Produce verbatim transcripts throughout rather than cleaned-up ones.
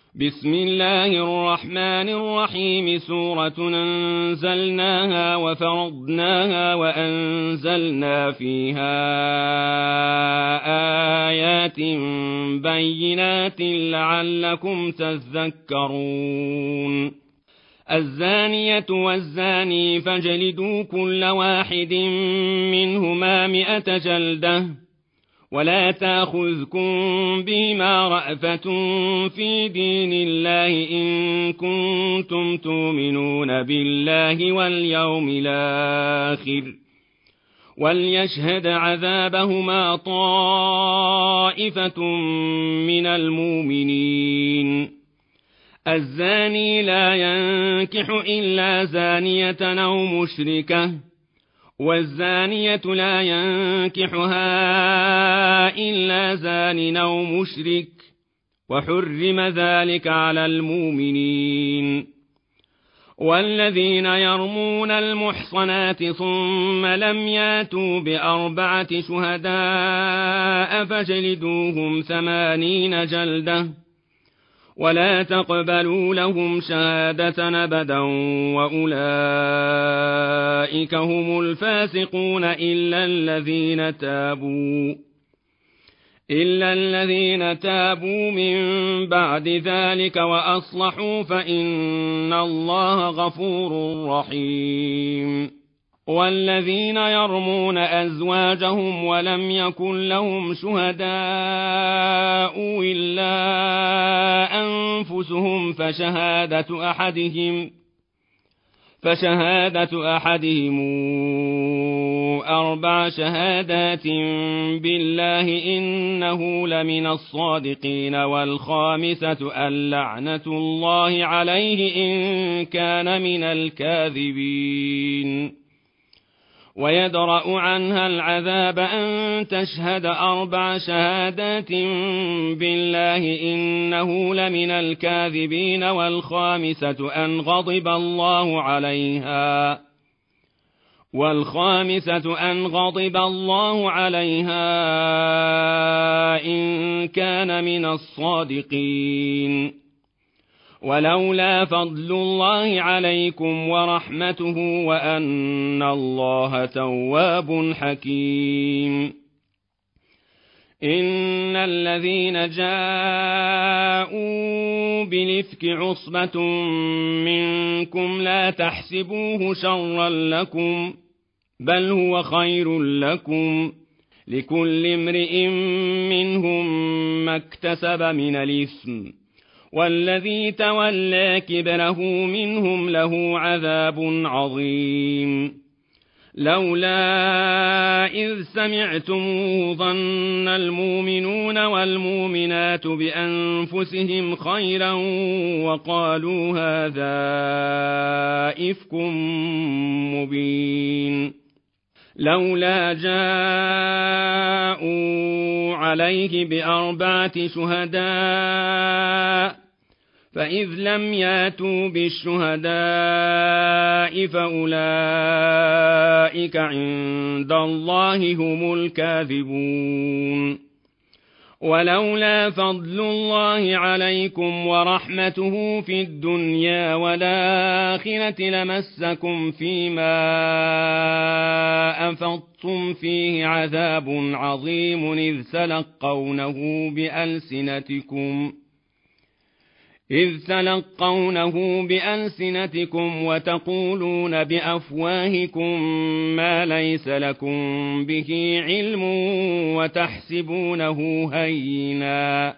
بسم الله الرحمن الرحيم سورة أنزلناها وفرضناها وأنزلنا فيها آيات بينات لعلكم تذكرون الزانية والزاني فاجلدوا كل واحد منهما مئة جلدة ولا تأخذكم بما رأفة في دين الله إن كنتم تؤمنون بالله واليوم الآخر وليشهد عذابهما طائفة من المؤمنين الزاني لا ينكح إلا زانية أو مشركة والزانية لا ينكحها إلا زان أو مشرك وحرم ذلك على المؤمنين والذين يرمون المحصنات ثم لم ياتوا بأربعة شهداء فاجلدوهم ثمانين جلدة ولا تقبلوا لهم شهادة أبدا وأولئك هم الفاسقون إلا الذين تابوا إلا الذين تابوا من بعد ذلك وأصلحوا فإن الله غفور رحيم والذين يرمون أزواجهم ولم يكن لهم شهداء إلا أنفسهم فشهادة أحدهم فشهادة أحدهم أربع شهادات بالله إنه لمن الصادقين والخامسة اللعنة الله عليه إن كان من الكاذبين ويدرأ عنها العذاب أن تشهد أربع شهادات بالله إنه لمن الكاذبين والخامسة أن غضب الله عليها والخامسة أن غضب الله عليها إن كان من الصادقين ولولا فضل الله عليكم ورحمته وأن الله تواب حكيم إن الذين جاءوا بالإفك عصبة منكم لا تحسبوه شرا لكم بل هو خير لكم لكل امرئ منهم ما اكتسب من الإثم والذي تولى كبره منهم له عذاب عظيم لولا إذ سمعتموه ظن المؤمنون والمؤمنات بأنفسهم خيرا وقالوا هذا إفك مبين لولا جاءوا عليه بأربعة شهداء فإذ لم ياتوا بالشهداء فأولئك عند الله هم الكاذبون ولولا فضل الله عليكم ورحمته في الدنيا والآخرة لمسكم فيما أفضتم فيه عذاب عظيم إذ تلقونه بألسنتكم إذ تلقونه بألسنتكم وتقولون بأفواهكم ما ليس لكم به علم وتحسبونه هينا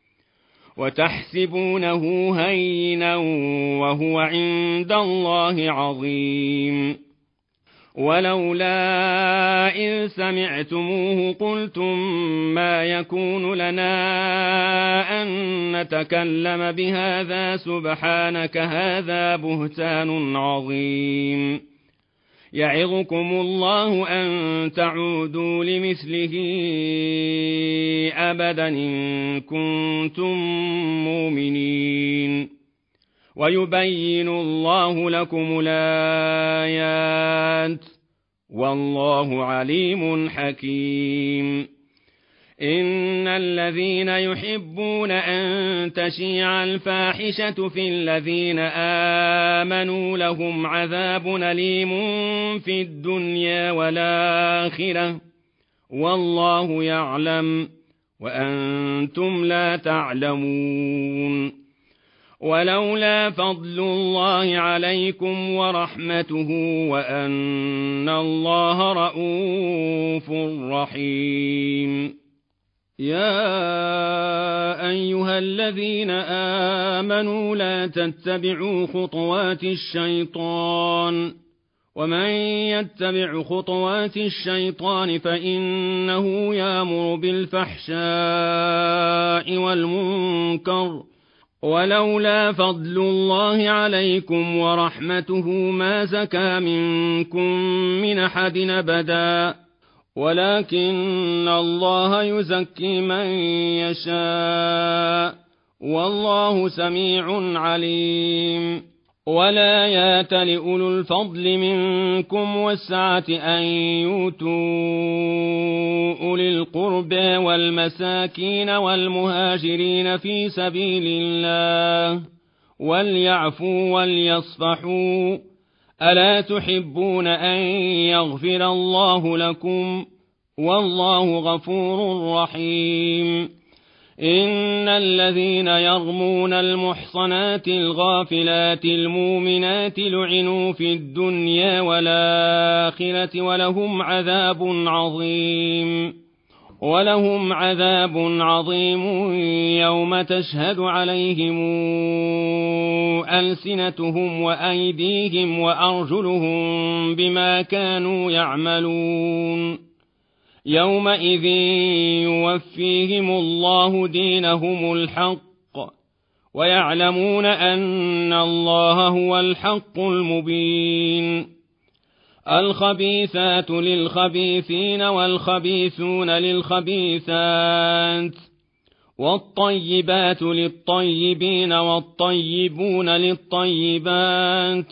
وتحسبونه هينا وهو عند الله عظيم ولولا إذ سمعتموه قلتم ما يكون لنا أن نتكلم بهذا سبحانك هذا بهتان عظيم يعظكم الله أن تعودوا لمثله أبدا إن كنتم مؤمنين ويبين الله لكم الآيات والله عليم حكيم إن الذين يحبون أن تشيع الفاحشة في الذين آمنوا لهم عذاب أليم في الدنيا والآخرة والله يعلم وأنتم لا تعلمون. ولولا فضل الله عليكم ورحمته وأن الله رءوف رحيم. يا أيها الذين آمنوا لا تتبعوا خطوات الشيطان ومن يتبع خطوات الشيطان فإنه يأمر بالفحشاء والمنكر ولولا فضل الله عليكم ورحمته ما زكى منكم من أحد أبدا ولكن الله يزكي من يشاء والله سميع عليم. ولا يات لأولو الفضل منكم والسعة أن يؤتوا أولي القربى والمساكين والمهاجرين في سبيل الله وليعفوا وليصفحوا ألا تحبون أن يغفر الله لكم والله غفور رحيم. إن الذين يرمون المحصنات الغافلات المؤمنات لعنوا في الدنيا والآخرة ولهم عذاب عظيم ولهم عذاب عظيم يوم تشهد عليهم ألسنتهم وأيديهم وأرجلهم بما كانوا يعملون. يومئذ يوفيهم الله دينهم الحق ويعلمون أن الله هو الحق المبين. الخبيثات للخبيثين والخبيثون للخبيثات والطيبات للطيبين والطيبون للطيبات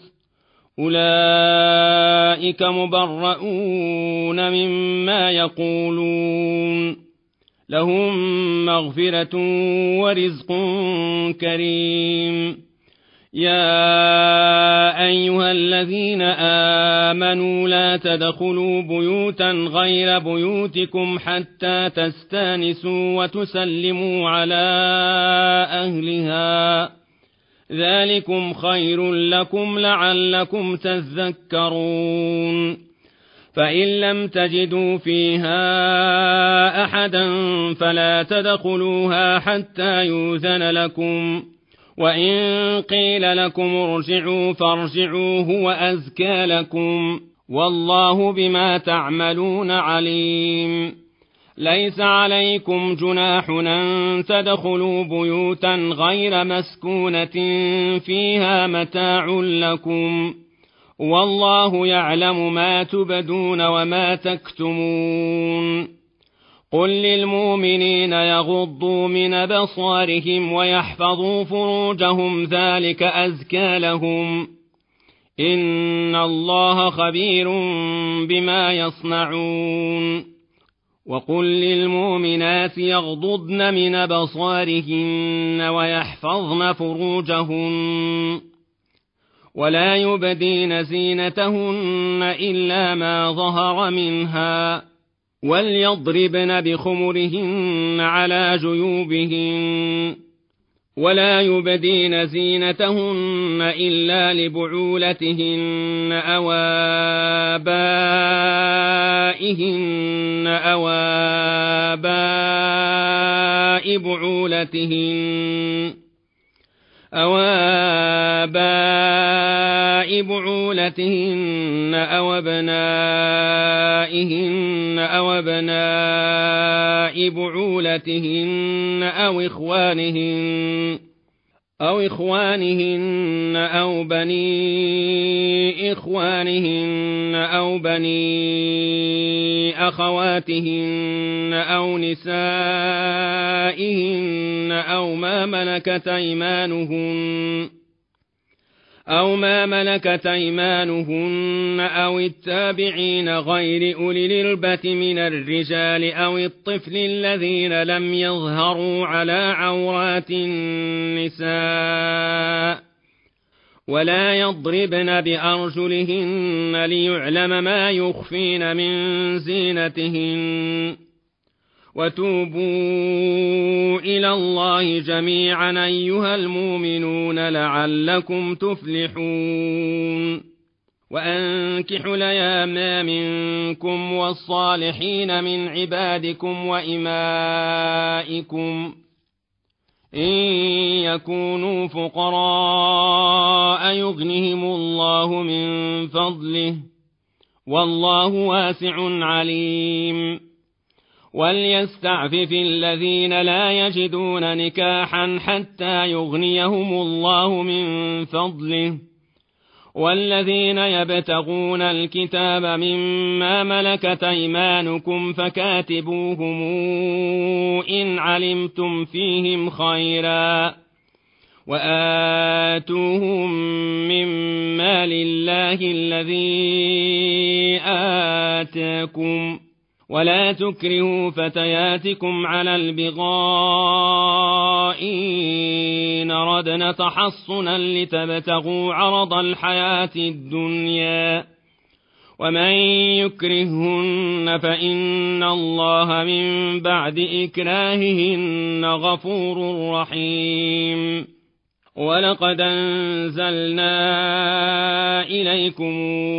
أولئك مبرؤون مما يقولون لهم مغفرة ورزق كريم. يا أيها الذين آمنوا لا تدخلوا بيوتا غير بيوتكم حتى تستانسوا وتسلموا على أهلها ذلكم خير لكم لعلكم تذكرون. فإن لم تجدوا فيها أحدا فلا تدخلوها حتى يؤذن لكم وإن قيل لكم ارجعوا فارجعوا هو أزكى لكم والله بما تعملون عليم. ليس عليكم جناح أن تدخلوا بيوتا غير مسكونة فيها متاع لكم والله يعلم ما تبدون وما تكتمون. قل للمؤمنين يغضوا من أبصارهم ويحفظوا فروجهم ذلك أزكى لهم إن الله خبير بما يصنعون. وقل للمؤمنات يغضضن من أبصارهن ويحفظن فروجهن ولا يبدين زينتهن إلا ما ظهر منها وليضربن بخمرهن على جيوبهن ولا يبدين زينتهن إلا لبعولتهن أو آبائهن أو آباء بعولتهن أو آباء بعولتهن أو أبنائهن أو أبناء بعولتهن أو إخوانهن أو إخوانهن أو بني إخوانهن أو بني أخواتهن أو نسائهن أو ما ملكت أيمانهن أو ما ملكت أيمانهن أو التابعين غير أولي الإربة من الرجال أو الطفل الذين لم يظهروا على عورات النساء ولا يضربن بأرجلهن ليعلم ما يخفين من زينتهن وتوبوا إلى الله جميعا أيها المؤمنون لعلكم تفلحون وأنكحوا الأيام منكم والصالحين من عبادكم وإمائكم إن يكونوا فقراء يغنهم الله من فضله والله واسع عليم وليستعفف الذين لا يجدون نكاحا حتى يغنيهم الله من فضله والذين يبتغون الكتاب مما ملكت أيمانكم فكاتبوهم إن علمتم فيهم خيرا وآتوهم مما لله الذي آتاكم ولا تكرهوا فتياتكم على البغاء إن أردنا تحصنا لتبتغوا عرض الحياة الدنيا ومن يكرههن فإن الله من بعد إكراههن غفور رحيم ولقد أنزلنا إليكم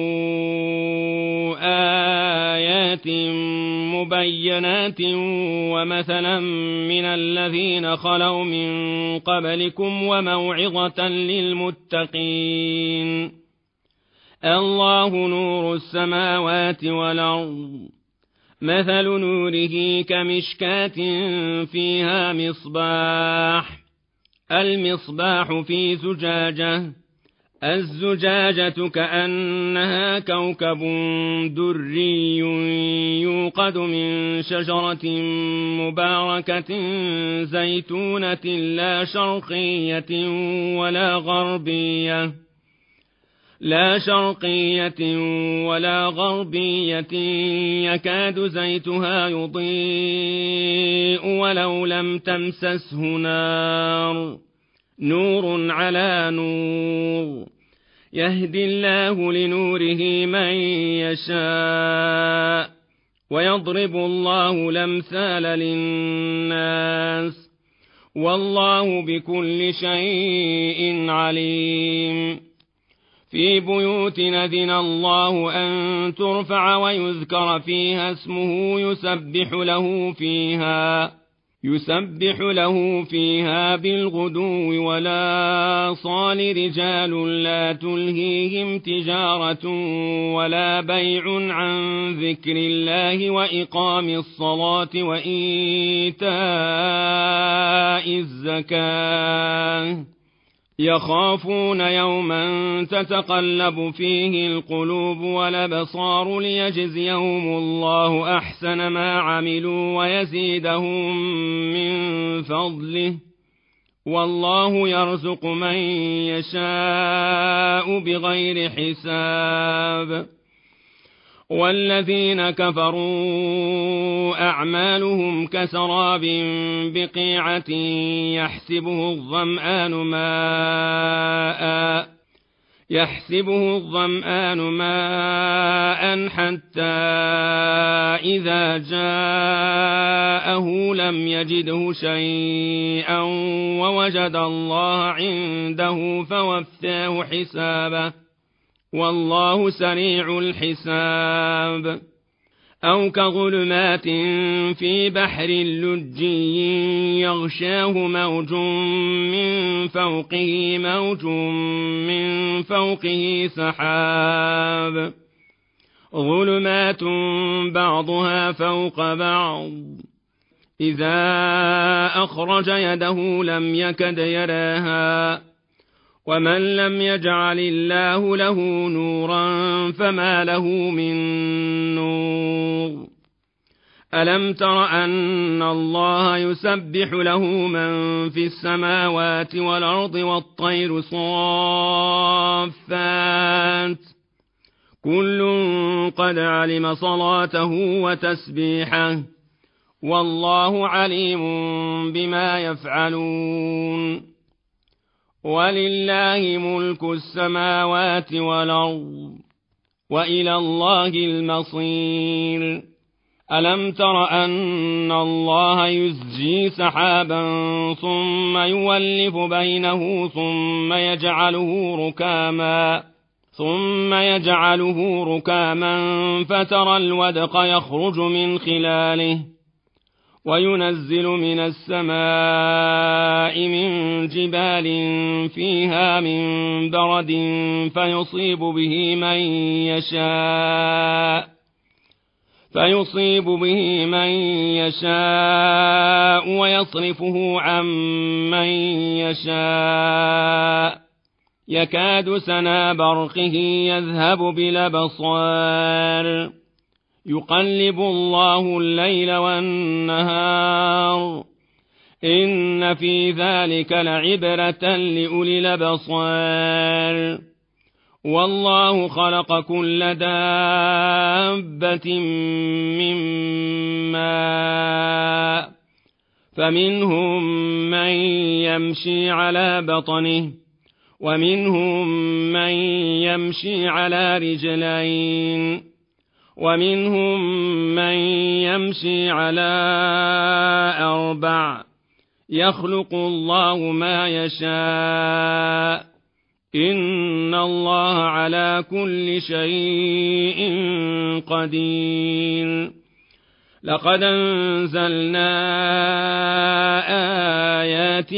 آيات مبينات ومثلا من الذين خلوا من قبلكم وموعظة للمتقين الله نور السماوات والأرض مثل نوره كمشكاة فيها مصباح المصباح في زجاجة الزجاجة كأنها كوكب دري يوقد من شجرة مباركة زيتونة لا شرقية ولا غربية لا شرقية ولا غربية يكاد زيتها يضيء ولو لم تمسسه نار نور على نور يهدي الله لنوره من يشاء ويضرب الله الأمثال للناس والله بكل شيء عليم في بيوت أذن الله أن ترفع ويذكر فيها اسمه يسبح له فيها يسبح له فيها بالغدو ولا صال رجال لا تلهيهم تجارة ولا بيع عن ذكر الله وإقام الصلاة وإيتاء الزكاة يخافون يوما تتقلب فيه القلوب والأبصار ليجزيهم الله أحسن ما عملوا ويزيدهم من فضله والله يرزق من يشاء بغير حساب والذين كفروا أعمالهم كسراب بقيعة يحسبه الظمآن ماء يحسبه الظمآن ماء حتى إذا جاءه لم يجده شيئا ووجد الله عنده فوفاه حسابه والله سريع الحساب أو كظلمات في بحر لجي يغشاه موج من فوقه موج من فوقه سحاب ظلمات بعضها فوق بعض إذا أخرج يده لم يكد يراها ومن لم يجعل الله له نورا فما له من نور ألم تر أن الله يسبح له من في السماوات والأرض والطير صافات كل قد علم صلاته وتسبيحه والله عليم بما يفعلون ولله ملك السماوات والأرض وإلى الله المصير ألم تر أن الله يزجي سحابا ثم يولف بينه ثم يجعله ركاما ثم يجعله ركاما فترى الودق يخرج من خلاله وينزل من السماء من جبال فيها من برد فيصيب به من يشاء فيصيب به من يشاء ويصرفه عن من يشاء يكاد سنا برقه يذهب بالأبصار يقلب الله الليل والنهار إن في ذلك لعبرة لأولي الأبصار والله خلق كل دابة من ماء فمنهم من يمشي على بطنه ومنهم من يمشي على رجلين ومنهم من يمشي على أربع يخلق الله ما يشاء إن الله على كل شيء قدير لقد أنزلنا آيات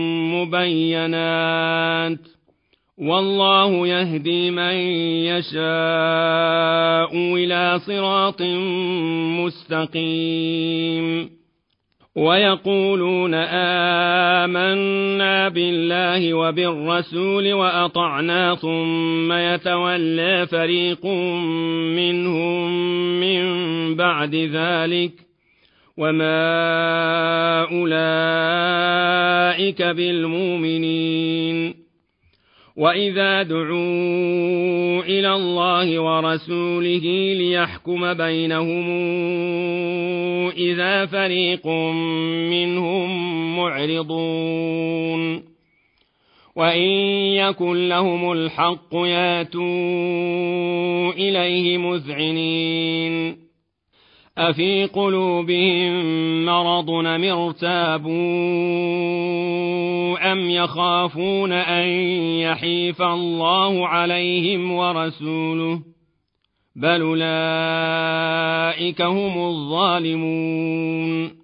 مبينات والله يهدي من يشاء إلى صراط مستقيم ويقولون آمنا بالله وبالرسول وأطعنا ثم يتولى فريق منهم من بعد ذلك وما أولئك بالمؤمنين وإذا دعوا إلى الله ورسوله ليحكم بينهم إذا فريق منهم معرضون وإن يكن لهم الحق ياتوا إليه مذعنين أفي قلوبهم مرض أم ارتابوا أم يخافون أن يحيف الله عليهم ورسوله بل أولئك هم الظالمون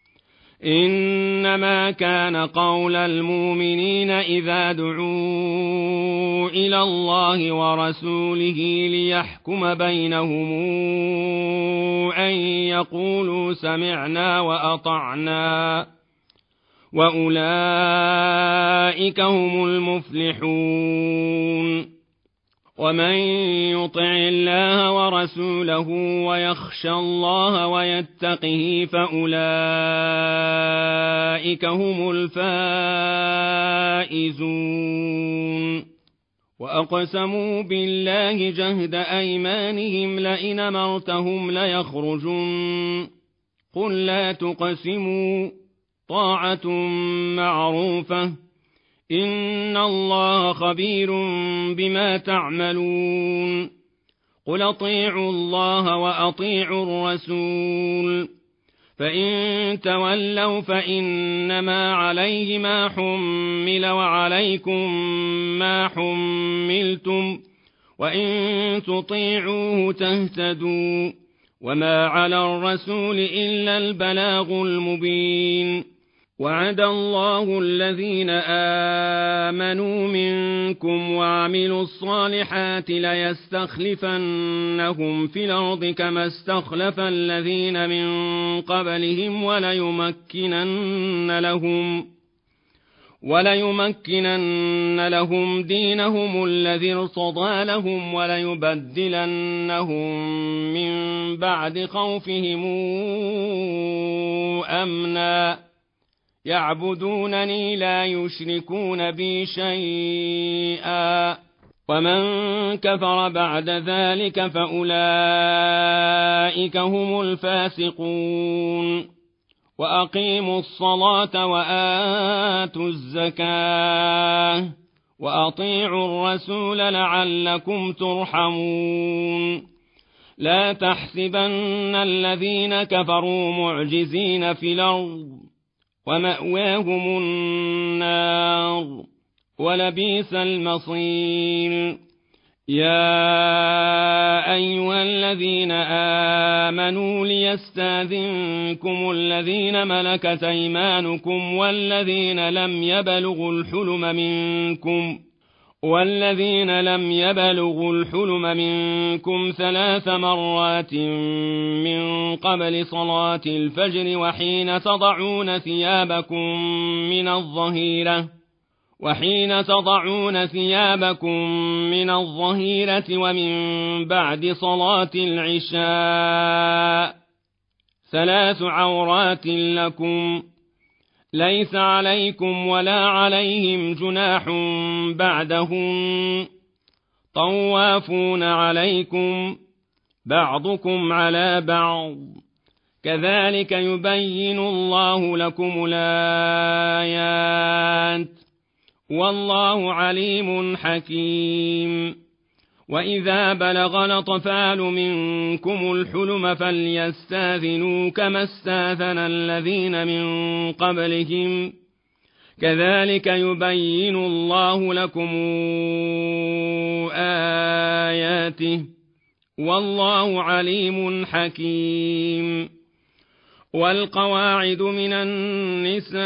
إنما كان قول المؤمنين إذا دعوا إلى الله ورسوله ليحكم بينهم أن يقولوا سمعنا وأطعنا وأولئك هم المفلحون ومن يطع الله ورسوله ويخشى الله ويتقه فأولئك هم الفائزون وأقسموا بالله جهد أيمانهم لئن أمرتهم ليخرجن قل لا تقسموا طاعة معروفة إن الله خبير بما تعملون قل أطيعوا الله وأطيعوا الرسول فإن تولوا فإنما عليه ما حمل وعليكم ما حملتم وإن تطيعوه تهتدوا وما على الرسول إلا البلاغ المبين وعد الله الذين آمنوا منكم وعملوا الصالحات ليستخلفنهم في الأرض كما استخلف الذين من قبلهم وليمكنن لهم وليمكنن لهم دينهم الذي ارتضى لهم وليبدلنهم من بعد خوفهم أمنا يعبدونني لا يشركون بي شيئا ومن كفر بعد ذلك فأولئك هم الفاسقون وأقيموا الصلاة وآتوا الزكاة وأطيعوا الرسول لعلكم ترحمون لا تحسبن الذين كفروا معجزين في الأرض ومأواهم النار ولبئس المصير يا أيها الذين آمنوا ليستاذنكم الذين ملكت أيمانكم والذين لم يبلغوا الحلم منكم والذين لم يبلغوا الحلم منكم ثلاث مرات من قبل صلاة الفجر وحين تضعون ثيابكم من الظهيرة وحين تضعون ثيابكم من الظهيرة ومن بعد صلاة العشاء ثلاث عورات لكم ليس عليكم ولا عليهم جناح بعدهم طوافون عليكم بعضكم على بعض كذلك يبين الله لكم الآيات والله عليم حكيم وإذا بلغ الأطفال منكم الحلم فليستاذنوا كما استاذن الذين من قبلهم كذلك يبين الله لكم آياته والله عليم حكيم والقواعد من النساء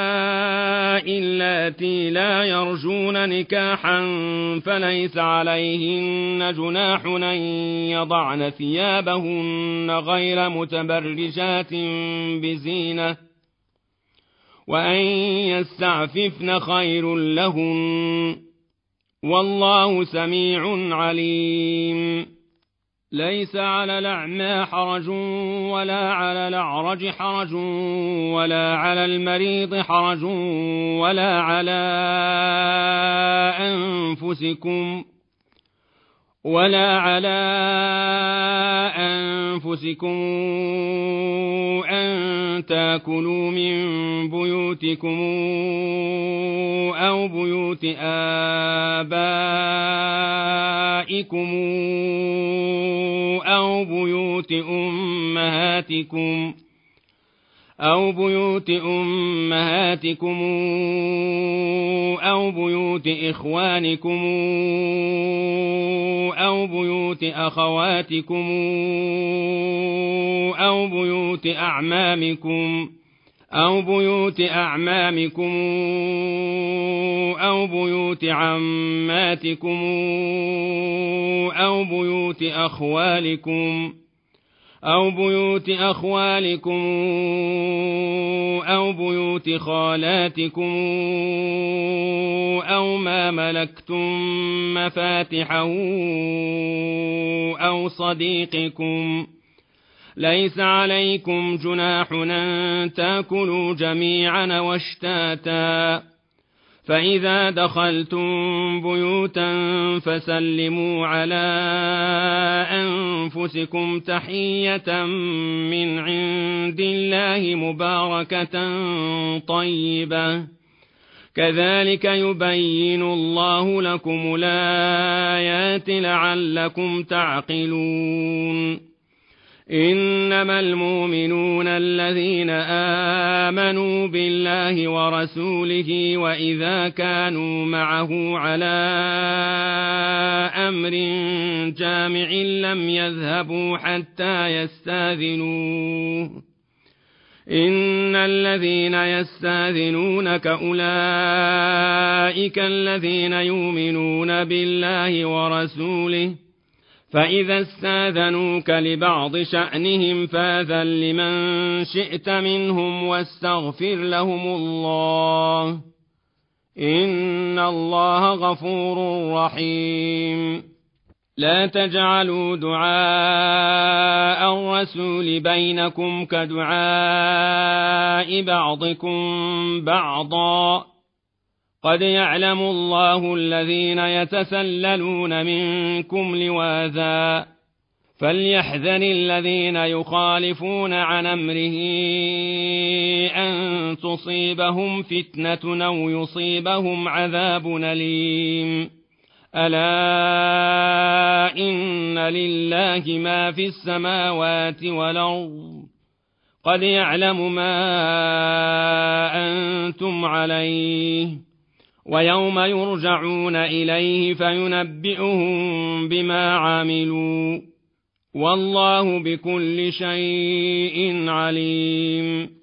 اللاتي لا يرجون نكاحا فليس عليهن جناح أن يضعن ثيابهن غير متبرجات بزينة وأن يستعففن خير لهن والله سميع عليم ليس على الأعمى حرج ولا على الأعرج حرج ولا على المريض حرج ولا على أنفسكم ولا على أنفسكم أن تأكلوا من بيوتكم أو بيوت آبائكم أو بيوت أمهاتكم أو بيوت أمهاتكم أو بيوت إخوانكم أو بيوت أخواتكم أو بيوت أعمامكم أو بيوت أعمامكم أو بيوت عماتكم أو بيوت أخوالكم أو بيوت أخوالكم أو بيوت خالاتكم أو ما ملكتم مفاتحه أو صديقكم ليس عليكم جناح أن تأكلوا جميعا واشتاتا فإذا دخلتم بيوتا فسلموا على أنفسكم تحية من عند الله مباركة طيبة كذلك يبين الله لكم الآيات لعلكم تعقلون إنما المؤمنون الذين آمنوا بالله ورسوله وإذا كانوا معه على أمر جامع لم يذهبوا حتى يستاذنوه إن الذين يستاذنونك أولئك الذين يؤمنون بالله ورسوله فإذا استاذنوك لبعض شأنهم فاذن لمن شئت منهم واستغفر لهم الله إن الله غفور رحيم. لا تجعلوا دعاء الرسول بينكم كدعاء بعضكم بعضا قد يعلم الله الذين يتسللون منكم لواذا فليحذر الذين يخالفون عن أمره أن تصيبهم فتنة أو يصيبهم عذاب أليم. ألا إن لله ما في السماوات والأرض قد يعلم ما أنتم عليه ويوم يرجعون إليه فينبئهم بما عملوا والله بكل شيء عليم.